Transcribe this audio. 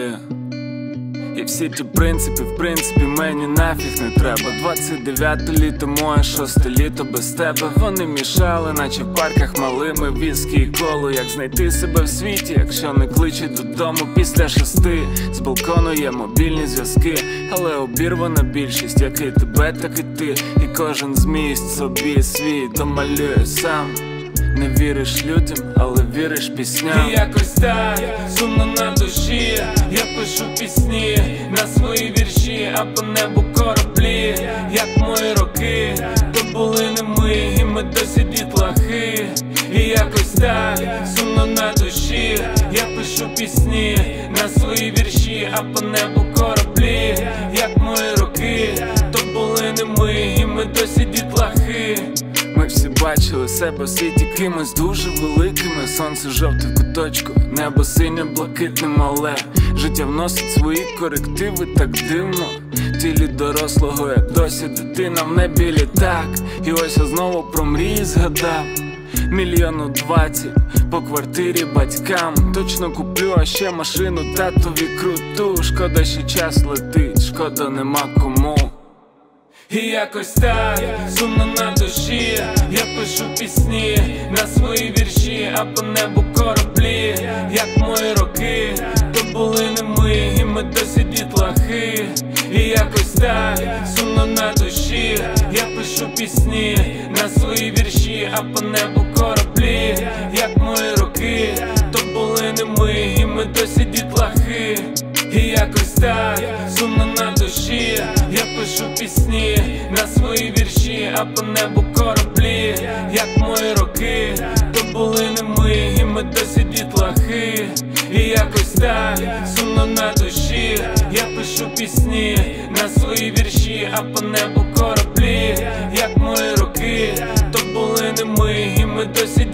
землі. І всі ті принципи, в принципі, мені нафіг не треба. 29 літо моє, 6 літо без тебе. Вони мішали, наче в парках малими віскі і коло. Як знайти себе в світі, якщо не кличуть додому після 6. З балкону є мобільні зв'язки, але обірвана більшість, як і тебе, так і ти. І кожен з місць собі свій домалює сам. Не віриш людям, але віриш пісням. І якось так, сумно на душі, я пишу пісні на свої вірші, а по небу кораблі. Як мої роки, то були не ми, і ми досі дітлахи. І якось так, сумно на душі, я пишу пісні на свої вірші, а по небу кораблі. Як мої роки, то були не ми, і ми досі дітлахи. Ми всі бачили себе в світі кимось дуже великими. Сонце жовте в куточку, небо синє блакитним, але життя вносить свої корективи так дивно. В тілі дорослого я досі дитина, в небі літак. І ось я знову про мрії згадав. 1,20 по квартирі батькам. Точно куплю, а ще машину татові круту. Шкода, що час летить, шкода нема кому. І якось так, сумно на душі, я пишу пісні на свої вірші, а по небу кораблі. Як мої роки, то були не ми, і ми досі дітлахи. І якось так, сумно на душі, я пишу пісні на свої вірші, а по небу кораблі. Як мої роки, то були не ми, і ми досі дітлахи. І якось так, сумно на душі, я пишу пісні на свої вірші, а по небу кораблі. Як мої роки, то були не ми, і ми досі дітлахи. І якось так, сумно на душі, я пишу пісні на свої вірші, а по небу кораблі. Як мої роки, то були не ми, і ми досі